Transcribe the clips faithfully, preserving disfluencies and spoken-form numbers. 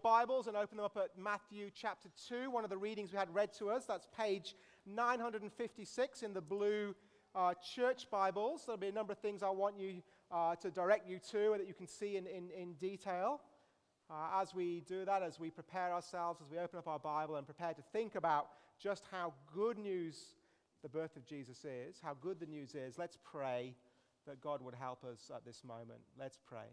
Bibles and open them up at Matthew chapter two, one of the readings we had read to us. That's page nine hundred fifty-six in the blue uh, church Bibles. There'll be a number of things I want you uh, to direct you to that you can see in, in, in detail. Uh, as we do that, as we prepare ourselves, as we open up our Bible and prepare to think about just how good news the birth of Jesus is, how good the news is, let's pray that God would help us at this moment. Let's pray.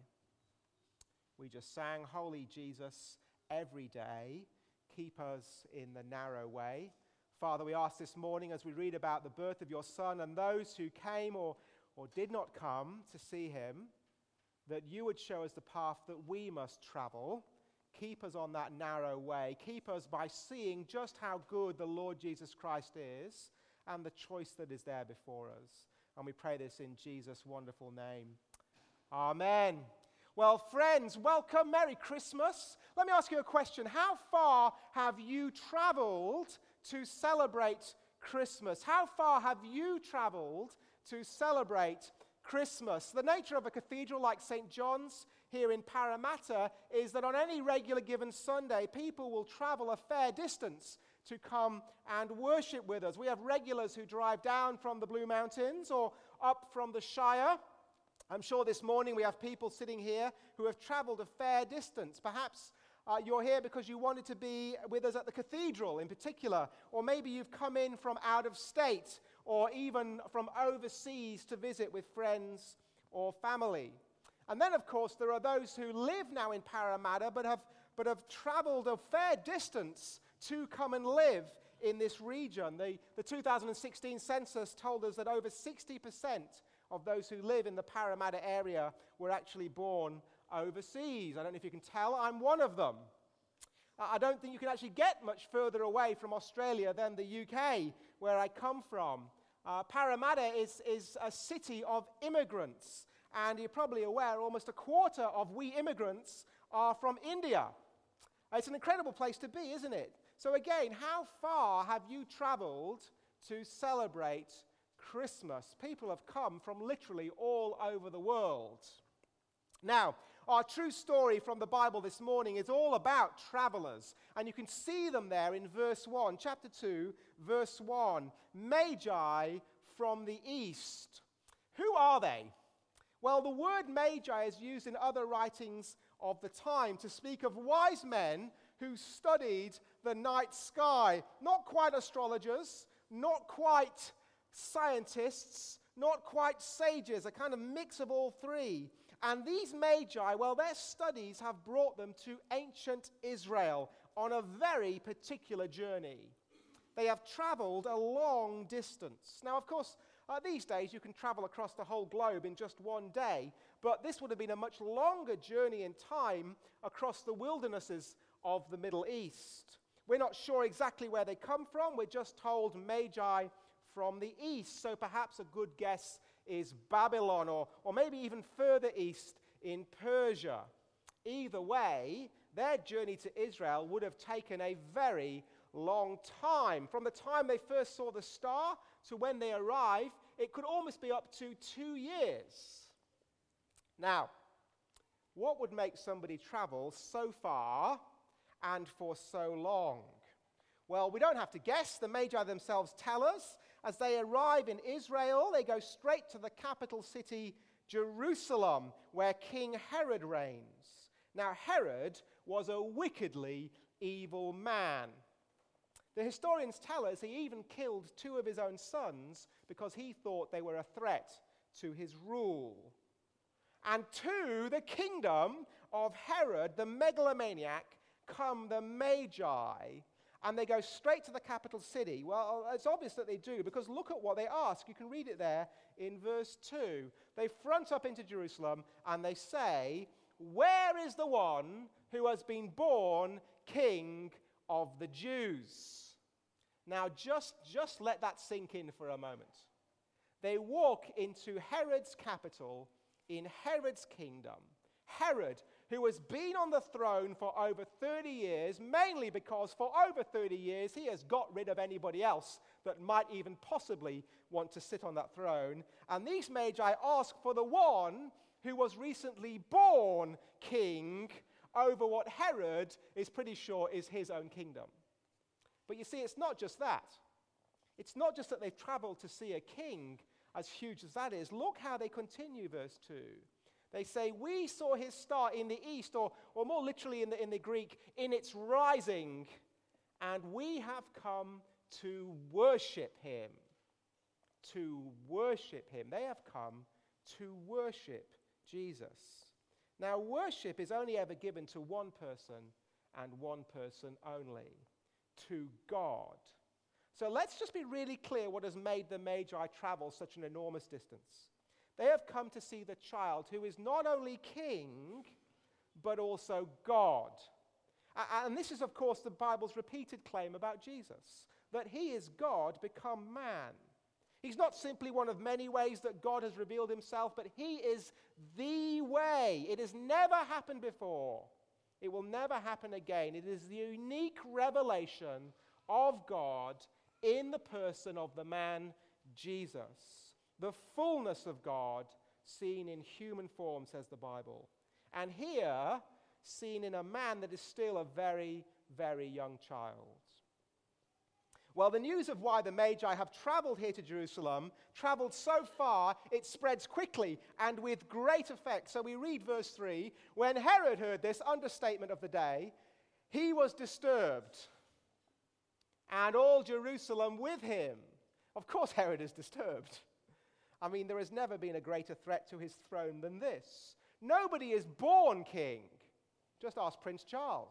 We just sang, Holy Jesus, every day, keep us in the narrow way. Father, we ask this morning as we read about the birth of your Son and those who came or, or did not come to see him, that you would show us the path that we must travel. Keep us on that narrow way. Keep us by seeing just how good the Lord Jesus Christ is and the choice that is there before us. And we pray this in Jesus' wonderful name. Amen. Well, friends, welcome. Merry Christmas. Let me ask you a question. How far have you traveled to celebrate Christmas? How far have you traveled to celebrate Christmas? The nature of a cathedral like Saint John's here in Parramatta is that on any regular given Sunday, people will travel a fair distance to come and worship with us. We have regulars who drive down from the Blue Mountains or up from the Shire. I'm sure this morning we have people sitting here who have traveled a fair distance. Perhaps uh, you're here because you wanted to be with us at the cathedral in particular, or maybe you've come in from out of state or even from overseas to visit with friends or family. And then, of course, there are those who live now in Parramatta but have, but have traveled a fair distance to come and live in this region. The, the two thousand sixteen census told us that over sixty percent of those who live in the Parramatta area were actually born overseas. I don't know if you can tell, I'm one of them. I don't think you can actually get much further away from Australia than the U K, where I come from. Uh, Parramatta is, is a city of immigrants, and you're probably aware almost a quarter of we immigrants are from India. It's an incredible place to be, isn't it? So again, how far have you traveled to celebrate Christmas? People have come from literally all over the world. Now, our true story from the Bible this morning is all about travelers, and you can see them there in verse one, chapter two, verse one. Magi from the east. Who are they? Well, the word magi is used in other writings of the time to speak of wise men who studied the night sky. Not quite astrologers, not quite scientists, not quite sages, a kind of mix of all three. And these magi, well, their studies have brought them to ancient Israel on a very particular journey. They have traveled a long distance. Now, of course, uh, these days you can travel across the whole globe in just one day, but this would have been a much longer journey in time across the wildernesses of the Middle East. We're not sure exactly where they come from. We're just told magi from the east, so perhaps a good guess is Babylon, or, or maybe even further east in Persia. Either way, their journey to Israel would have taken a very long time. From the time they first saw the star to when they arrived, it could almost be up to two years. Now, what would make somebody travel so far and for so long? Well, we don't have to guess. The Magi themselves tell us. As they arrive in Israel, they go straight to the capital city, Jerusalem, where King Herod reigns. Now, Herod was a wickedly evil man. The historians tell us he even killed two of his own sons because he thought they were a threat to his rule. And to the kingdom of Herod, the megalomaniac, come the Magi, and they go straight to the capital city. Well, it's obvious that they do, because look at what they ask. You can read it there in verse two. They front up into Jerusalem, and they say, "Where is the one who has been born King of the Jews?" Now, just, just let that sink in for a moment. They walk into Herod's capital, in Herod's kingdom. Herod, who has been on the throne for over thirty years, mainly because for over thirty years he has got rid of anybody else that might even possibly want to sit on that throne. And these magi ask for the one who was recently born king over what Herod is pretty sure is his own kingdom. But you see, it's not just that. It's not just that they've traveled to see a king, as huge as that is. Look how they continue, verse two. They say, we saw his star in the east, or, or more literally in the, in the Greek, in its rising, and we have come to worship him. To worship him. They have come to worship Jesus. Now, worship is only ever given to one person and one person only, to God. So let's just be really clear what has made the Magi travel such an enormous distance. They have come to see the child who is not only king, but also God. And this is, of course, the Bible's repeated claim about Jesus, that he is God become man. He's not simply one of many ways that God has revealed himself, but he is the way. It has never happened before. It will never happen again. It is the unique revelation of God in the person of the man Jesus. The fullness of God seen in human form, says the Bible. And here, seen in a man that is still a very, very young child. Well, the news of why the Magi have traveled here to Jerusalem, traveled so far, it spreads quickly and with great effect. So we read verse three, when Herod heard this, understatement of the day, he was disturbed, and all Jerusalem with him. Of course Herod is disturbed. I mean, there has never been a greater threat to his throne than this. Nobody is born king. Just ask Prince Charles.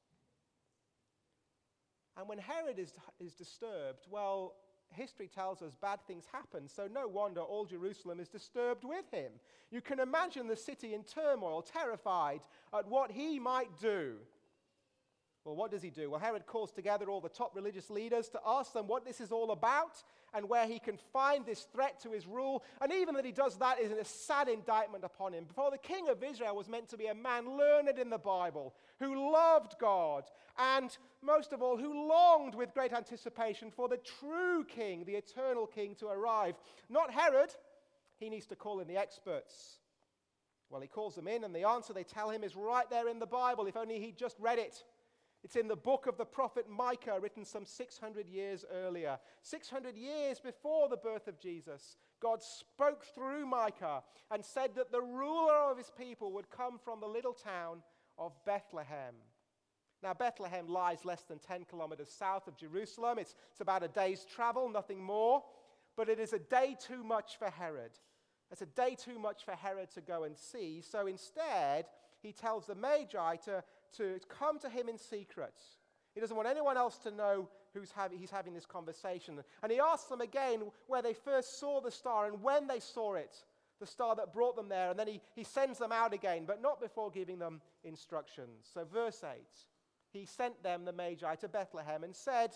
And when Herod is, is disturbed, well, history tells us bad things happen, so no wonder all Jerusalem is disturbed with him. You can imagine the city in turmoil, terrified at what he might do. Well, what does he do? Well, Herod calls together all the top religious leaders to ask them what this is all about and where he can find this threat to his rule. And even that he does that is a sad indictment upon him. For the king of Israel was meant to be a man learned in the Bible, who loved God, and most of all, who longed with great anticipation for the true king, the eternal king, to arrive. Not Herod. He needs to call in the experts. Well, he calls them in, and the answer they tell him is right there in the Bible, if only he'd just read it. It's in the book of the prophet Micah, written some six hundred years earlier. six hundred years before the birth of Jesus, God spoke through Micah and said that the ruler of his people would come from the little town of Bethlehem. Now, Bethlehem lies less than ten kilometers south of Jerusalem. It's, it's about a day's travel, nothing more. But it is a day too much for Herod. It's a day too much for Herod to go and see. So instead, he tells the Magi to, to come to him in secret. He doesn't want anyone else to know who's having, he's having this conversation. And he asks them again where they first saw the star and when they saw it, the star that brought them there. And then he, he sends them out again, but not before giving them instructions. So verse eight, he sent them, the Magi, to Bethlehem and said,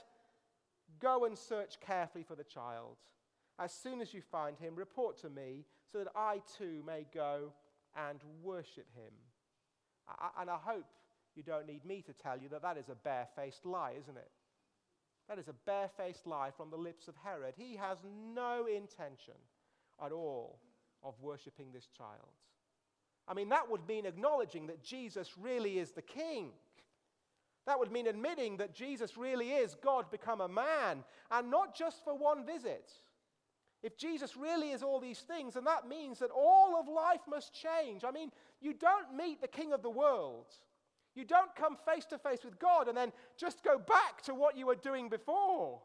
go and search carefully for the child. As soon as you find him, report to me so that I too may go and worship him. I, and I hope you don't need me to tell you that that is a barefaced lie, isn't it? That is a barefaced lie from the lips of Herod. He has no intention at all of worshiping this child. I mean, that would mean acknowledging that Jesus really is the king. That would mean admitting that Jesus really is God become a man, and not just for one visit. If Jesus really is all these things, then that means that all of life must change. I mean, you don't meet the king of the world. You don't come face to face with God and then just go back to what you were doing before.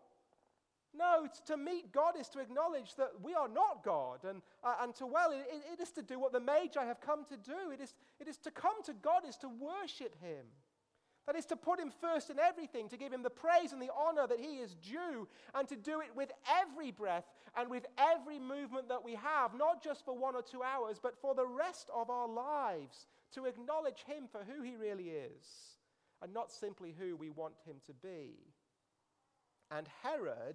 No, it's to meet God is to acknowledge that we are not God. And, uh, and to, well, it, it is to do what the Magi have come to do. It is, it is to come to God is to worship him. That is to put him first in everything, to give him the praise and the honor that he is due, and to do it with every breath and with every movement that we have, not just for one or two hours, but for the rest of our lives, to acknowledge him for who he really is, and not simply who we want him to be. And Herod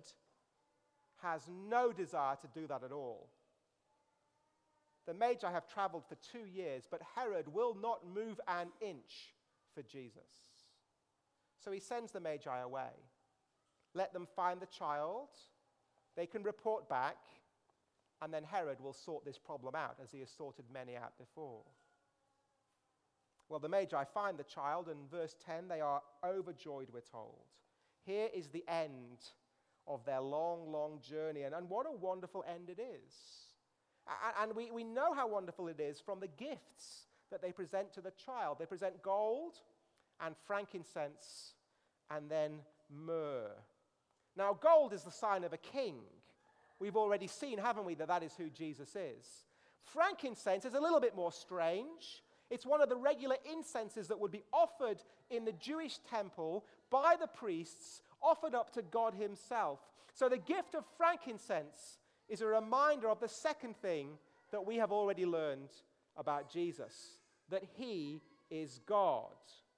has no desire to do that at all. The Magi have traveled for two years, but Herod will not move an inch for Jesus. So he sends the Magi away. Let them find the child. They can report back. And then Herod will sort this problem out, as he has sorted many out before. Well, the Magi find the child, and verse ten, they are overjoyed, we're told. Here is the end of their long, long journey, and, and what a wonderful end it is. And, and we, we know how wonderful it is from the gifts that they present to the child. They present gold and frankincense and then myrrh. Now, gold is the sign of a king. We've already seen, haven't we, that that is who Jesus is. Frankincense is a little bit more strange. It's one of the regular incenses that would be offered in the Jewish temple by the priests, offered up to God himself. So the gift of frankincense is a reminder of the second thing that we have already learned about Jesus, that he is God.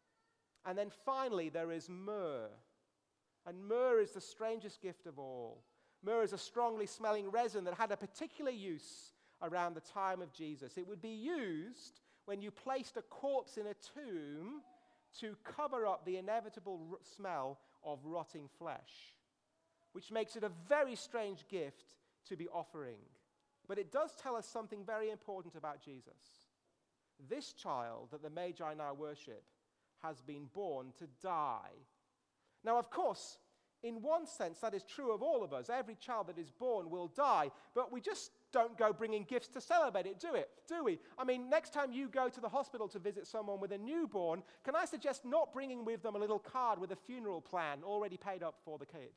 And then finally, there is myrrh. And myrrh is the strangest gift of all. Myrrh is a strongly smelling resin that had a particular use around the time of Jesus. It would be used when you placed a corpse in a tomb to cover up the inevitable r- smell of rotting flesh, which makes it a very strange gift to be offering. But it does tell us something very important about Jesus. This child that the Magi now worship has been born to die. Now, of course, in one sense, that is true of all of us. Every child that is born will die, but we just don't go bringing gifts to celebrate it, do it? Do we? I mean, next time you go to the hospital to visit someone with a newborn, can I suggest not bringing with them a little card with a funeral plan already paid up for the kid?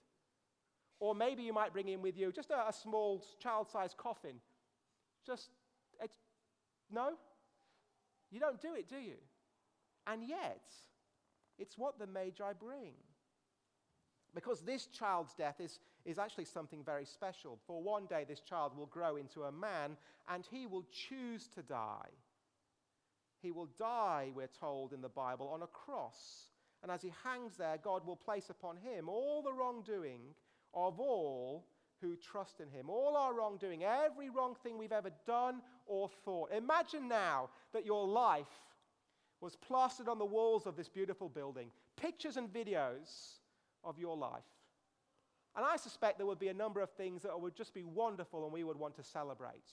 Or maybe you might bring in with you just a, a small child-sized coffin. Just, it's, no? You don't do it, do you? And yet, it's what the Magi bring. Because this child's death is, is actually something very special. For one day, this child will grow into a man, and he will choose to die. He will die, we're told in the Bible, on a cross. And as he hangs there, God will place upon him all the wrongdoing of all who trust in him. All our wrongdoing, every wrong thing we've ever done or thought. Imagine now that your life was plastered on the walls of this beautiful building. Pictures and videos of your life. And I suspect there would be a number of things that would just be wonderful and we would want to celebrate.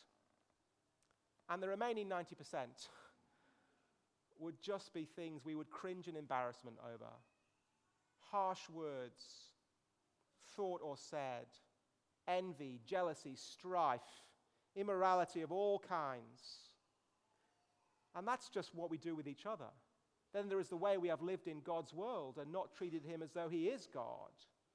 And the remaining ninety percent would just be things we would cringe in embarrassment over. Harsh words, thought or said, envy, jealousy, strife, immorality of all kinds. And that's just what we do with each other. Then there is the way we have lived in God's world and not treated him as though he is God.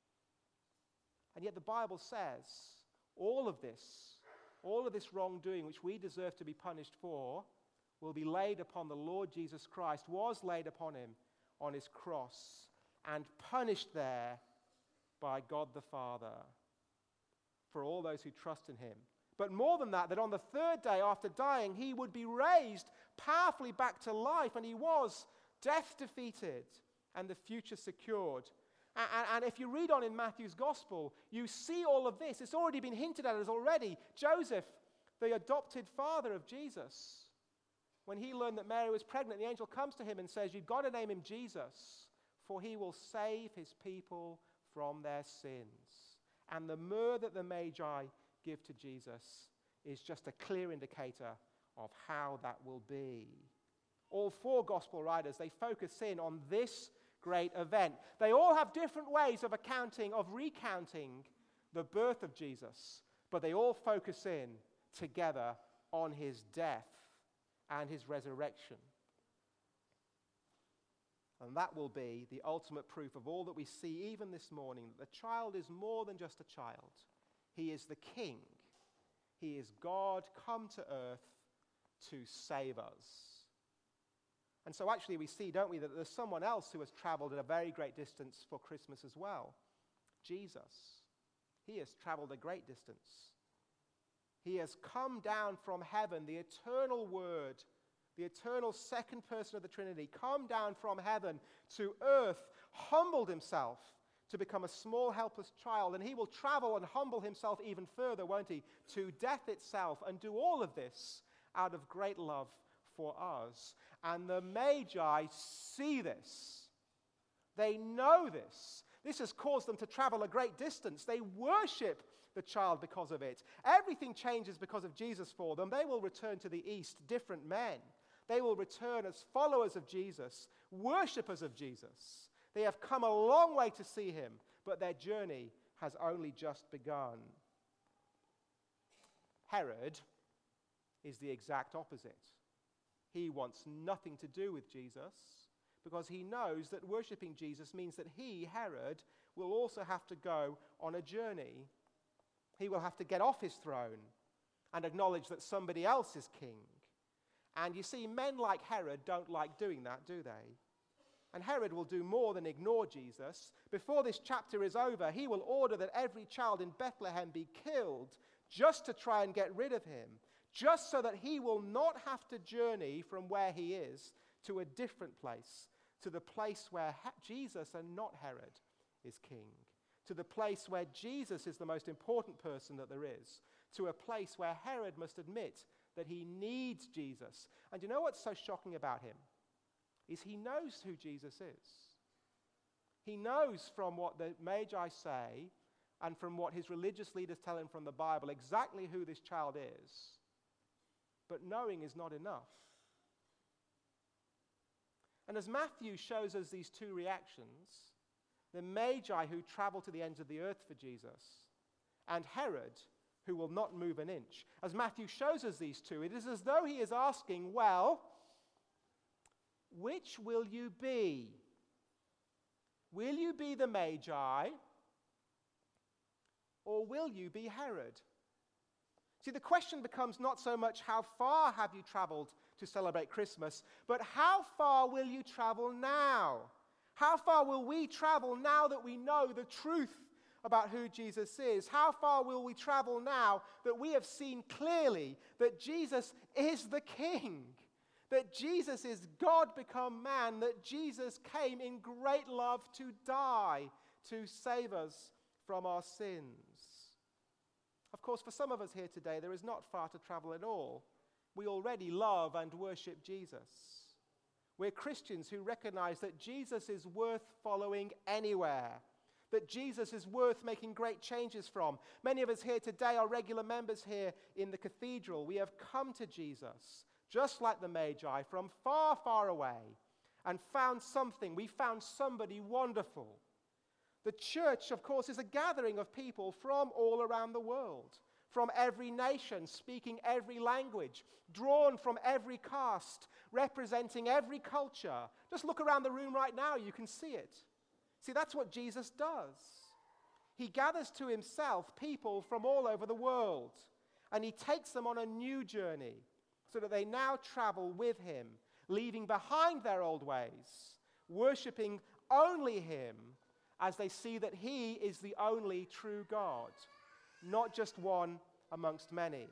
And yet the Bible says all of this, all of this wrongdoing which we deserve to be punished for, will be laid upon the Lord Jesus Christ, was laid upon him on his cross and punished there by God the Father for all those who trust in him. But more than that, that on the third day after dying, he would be raised powerfully back to life, and he was death defeated and the future secured. And, and, and if you read on in Matthew's gospel, you see all of this. It's already been hinted at us already. Joseph, the adopted father of Jesus, when he learned that Mary was pregnant, the angel comes to him and says, you've got to name him Jesus, for he will save his people from their sins. And the myrrh that the Magi give to Jesus is just a clear indicator of how that will be. All four gospel writers, they focus in on this great event. They all have different ways of accounting, of recounting the birth of Jesus, but they all focus in together on his death and his resurrection. And that will be the ultimate proof of all that we see even this morning, that the child is more than just a child. He is the King. He is God come to earth to save us. And so actually we see, don't we, that there's someone else who has traveled at a very great distance for Christmas as well. Jesus. He has traveled a great distance. He has come down from heaven, the eternal Word, the eternal second person of the Trinity, come down from heaven to earth, humbled himself to become a small, helpless child, and he will travel and humble himself even further, won't he, to death itself, and do all of this out of great love for us. And the Magi see this. They know this. This has caused them to travel a great distance. They worship the child because of it. Everything changes because of Jesus for them. They will return to the east different men. They will return as followers of Jesus, worshippers of Jesus. They have come a long way to see him, but their journey has only just begun. Herod is the exact opposite. He wants nothing to do with Jesus because he knows that worshipping Jesus means that he, Herod, will also have to go on a journey. He will have to get off his throne and acknowledge that somebody else is king. And you see, men like Herod don't like doing that, do they? And Herod will do more than ignore Jesus. Before this chapter is over, he will order that every child in Bethlehem be killed just to try and get rid of him, just so that he will not have to journey from where he is to a different place, to the place where ha- Jesus and not Herod is king, to the place where Jesus is the most important person that there is, to a place where Herod must admit that he needs Jesus. And you know what's so shocking about him? Is he knows who Jesus is. He knows from what the Magi say and from what his religious leaders tell him from the Bible exactly who this child is. But knowing is not enough. And as Matthew shows us these two reactions, the Magi who travel to the ends of the earth for Jesus, and Herod who will not move an inch, as Matthew shows us these two, it is as though he is asking, well, which will you be? Will you be the Magi, or will you be Herod? See, the question becomes not so much how far have you traveled to celebrate Christmas, but how far will you travel now? How far will we travel now that we know the truth about who Jesus is? How far will we travel now that we have seen clearly that Jesus is the King, that Jesus is God become man, that Jesus came in great love to die to save us from our sins? Of course, for some of us here today, there is not far to travel at all. We already love and worship Jesus. We're Christians who recognize that Jesus is worth following anywhere, that Jesus is worth making great changes from. Many of us here today are regular members here in the cathedral. We have come to Jesus, just like the Magi, from far, far away, and found something. We found somebody wonderful. The church, of course, is a gathering of people from all around the world, from every nation, speaking every language, drawn from every caste, representing every culture. Just look around the room right now, you can see it. See, that's what Jesus does. He gathers to himself people from all over the world, and he takes them on a new journey so that they now travel with him, leaving behind their old ways, worshiping only him, as they see that he is the only true God, not just one amongst many.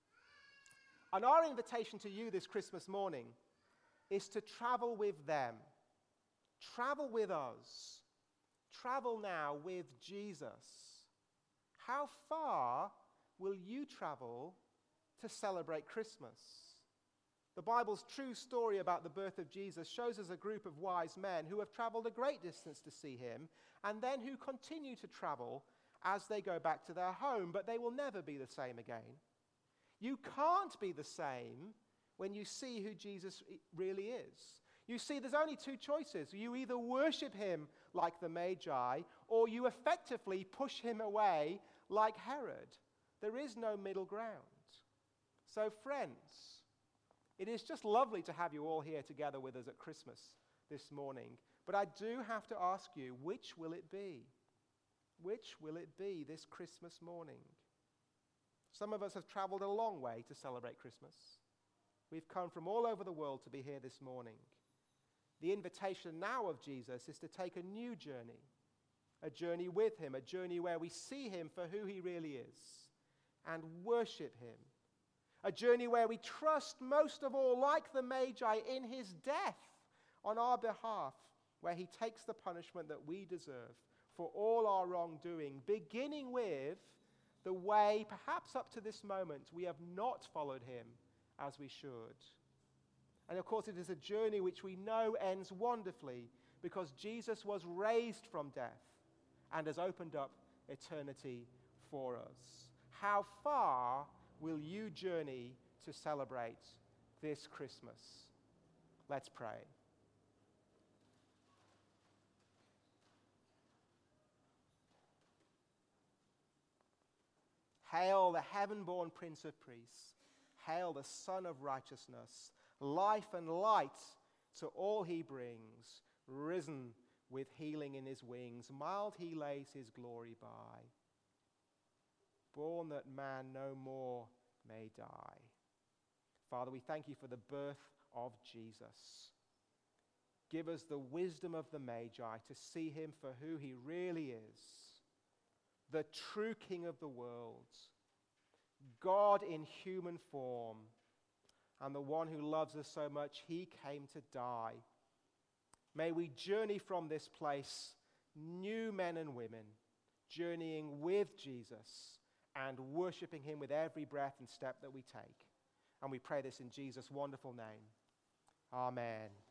And our invitation to you this Christmas morning is to travel with them. Travel with us. Travel now with Jesus. How far will you travel to celebrate Christmas? The Bible's true story about the birth of Jesus shows us a group of wise men who have traveled a great distance to see him, and then who continue to travel as they go back to their home, but they will never be the same again. You can't be the same when you see who Jesus really is. You see, there's only two choices. You either worship him like the Magi, or you effectively push him away like Herod. There is no middle ground. So, friends, it is just lovely to have you all here together with us at Christmas this morning. But I do have to ask you, which will it be? Which will it be this Christmas morning? Some of us have traveled a long way to celebrate Christmas. We've come from all over the world to be here this morning. The invitation now of Jesus is to take a new journey, a journey with him, a journey where we see him for who he really is and worship him. A journey where we trust most of all, like the Magi, in his death on our behalf, where he takes the punishment that we deserve for all our wrongdoing, beginning with the way, perhaps up to this moment, we have not followed him as we should. And of course, it is a journey which we know ends wonderfully because Jesus was raised from death and has opened up eternity for us. How far will you journey to celebrate this Christmas? Let's pray. Hail the heaven-born Prince of Peace. Hail the Son of Righteousness, life and light to all he brings, risen with healing in his wings, mild he lays his glory by, born that man no more may die. Father, we thank you for the birth of Jesus. Give us the wisdom of the Magi to see him for who he really is, the true King of the world, God in human form, and the one who loves us so much, he came to die. May we journey from this place, new men and women, journeying with Jesus and worshiping him with every breath and step that we take. And we pray this in Jesus' wonderful name. Amen.